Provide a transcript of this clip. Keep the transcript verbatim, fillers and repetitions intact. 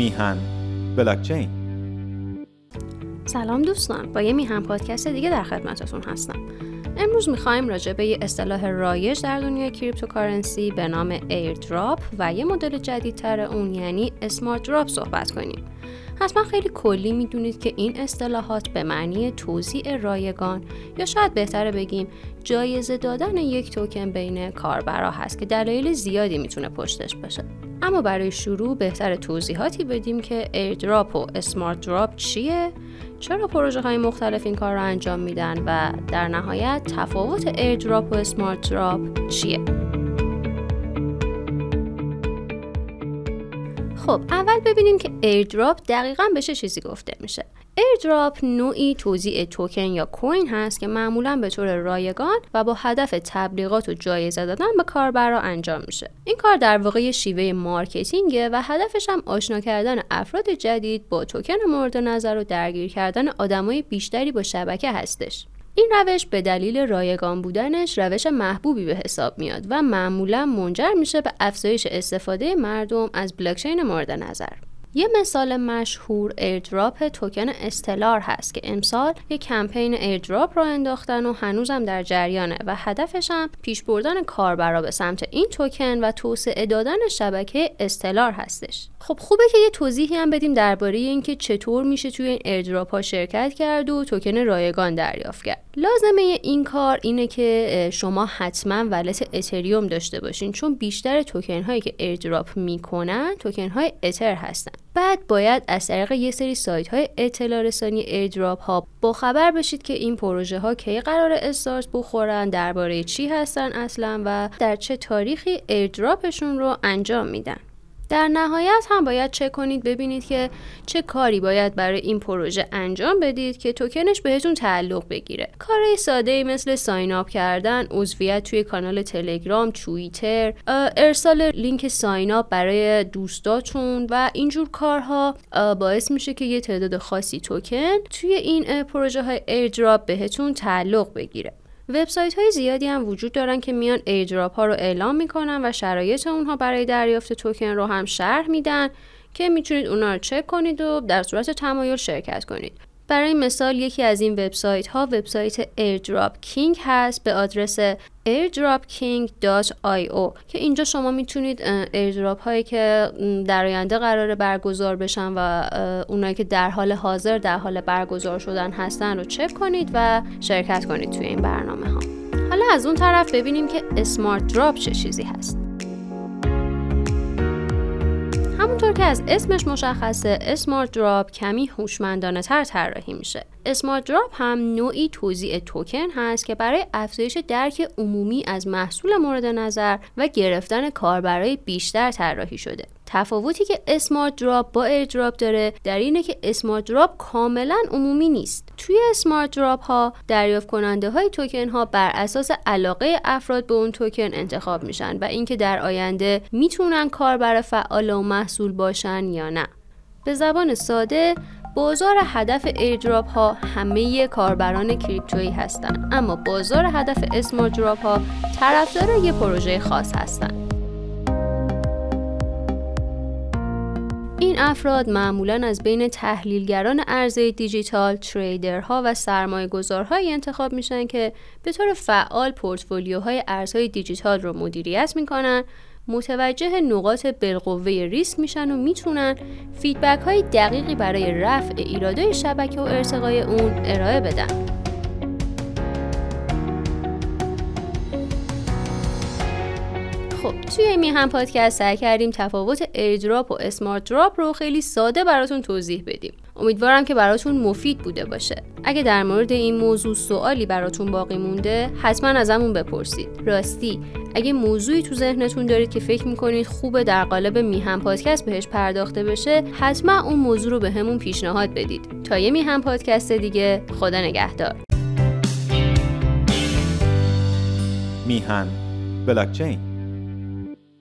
میهن بلاکچین. سلام دوستان، با یه میهن پادکست دیگه در خدمتتون هستم. امروز میخوایم راجع به یه اصطلاح رایج در دنیای کریپتوکارنسی به نام ایردراپ و یه مدل جدیدتر اون یعنی اسمارت دراپ صحبت کنیم. حتما خیلی کلی میدونید که این اصطلاحات به معنی توزیع رایگان یا شاید بهتره بگیم جایزه دادن یک توکن بین کاربرا هست که دلایل زیادی میتونه پشتش باشه. اما برای شروع بهتره توضیحاتی بدیم که ایردراپ و اسمارت دراپ چیه، چرا پروژه های مختلف این کار رو انجام میدن و در نهایت تفاوت ایردراپ و اسمارت دراپ چیه. خب اول ببینیم که ایردراپ دقیقاً به چه چیزی گفته میشه. ایردراپ نوعی توزیع توکن یا کوین هست که معمولاً به طور رایگان و با هدف تبلیغات و جایزه دادن به کاربرا انجام میشه. این کار در واقع شیوه مارکتینگه و هدفش هم آشنا کردن افراد جدید با توکن مورد نظر و درگیر کردن آدمای بیشتری با شبکه هستش. این روش به دلیل رایگان بودنش روش محبوبی به حساب میاد و معمولاً منجر میشه به افزایش استفاده مردم از بلاکچین مورد نظر. یه مثال مشهور ایردراپ توکن استلار هست که امسال یک کمپین ایردراپ را انداختن و هنوزم در جریانه و هدفش هم پیش بردن کاربرا به سمت این توکن و توسعه دادن شبکه استلار هستش. خب خوبه که یه توضیحی هم بدیم درباره اینکه چطور میشه توی این ایردراپ ها شرکت کرد و توکن رایگان دریافت کرد. لازمه این کار اینه که شما حتما ولت اتریوم داشته باشین، چون بیشتر توکن هایی که ایردراپ میکنن توکن های اتر هستن. بعد باید از طریق یه سری سایت های اطلاع رسانی ایردراپ ها با خبر بشید که این پروژه ها کی قرار استارت بخورن، درباره چی هستن اصلا و در چه تاریخی ایردراپشون رو انجام میدن. در نهایت هم باید چک کنید ببینید که چه کاری باید برای این پروژه انجام بدید که توکنش بهتون تعلق بگیره. کارهای ساده‌ای مثل ساین اپ کردن، عضویت توی کانال تلگرام، توییتر، ارسال لینک ساین اپ برای دوستاتون و اینجور کارها باعث میشه که یه تعداد خاصی توکن توی این پروژه های ایردراپ بهتون تعلق بگیره. وبسایت های زیادی هم وجود دارن که میان ایردراپ ها رو اعلام میکنن و شرایط اونها برای دریافت توکن رو هم شرح میدن که میتونید اونا رو چک کنید و در صورت تمایل شرکت کنید. برای مثال یکی از این وبسایت ها وبسایت ایردراپ کینگ هست به آدرس ایردراپ کینگ دات آی او که اینجا شما میتونید ایردراپ هایی که در آینده قراره برگزار بشن و اونایی که در حال حاضر در حال برگزار شدن هستن رو چک کنید و شرکت کنید توی این برنامه ها. حالا از اون طرف ببینیم که اسمارت دراپ چه چیزی هست. همونطور که از اسمش مشخصه اسمارت دراپ کمی هوشمندانه تر طراحی میشه. اسمارت دراپ هم نوعی توزیع توکن هست که برای افزایش درک عمومی از محصول مورد نظر و گرفتن کاربرای بیشتر طراحی شده. تفاوتی که اسمارت دراپ با ایردراپ داره در اینه که اسمارت دراپ کاملا عمومی نیست. توی اسمارت دراپ ها دریافت کننده های توکن ها بر اساس علاقه افراد به اون توکن انتخاب میشن و اینکه در آینده میتونن کاربر فعال و محصول باشن یا نه. به زبان ساده بازار هدف ایردراپ ها همه کاربران کریپتویی هستن، اما بازار هدف اسمارت دراپ ها طرفدار یه پروژه خاص هستن. این افراد معمولاً از بین تحلیلگران ارزهای دیجیتال، تریدرها و سرمایه‌گذارهایی انتخاب میشن که به طور فعال پورتفولیوهای ارزهای دیجیتال رو مدیریت میکنن، متوجه نقاط بالقوه ریسک میشن و میتونن فیدبک های دقیقی برای رفع ایرادای شبکه و ارتقای اون ارائه بدن. خب توی این میهن پادکست سعی کردیم تفاوت ایردراپ و اسمارت دراپ رو خیلی ساده براتون توضیح بدیم. امیدوارم که براتون مفید بوده باشه. اگه در مورد این موضوع سوالی براتون باقی مونده حتما ازمون بپرسید. راستی اگه موضوعی تو ذهنتون دارید که فکر میکنید خوبه در قالب میهن پادکست بهش پرداخته بشه، حتما اون موضوع رو بهمون پیشنهاد بدید. تا یه میهن پادکست دیگه، خدا نگهدار. میهن بلاکچین.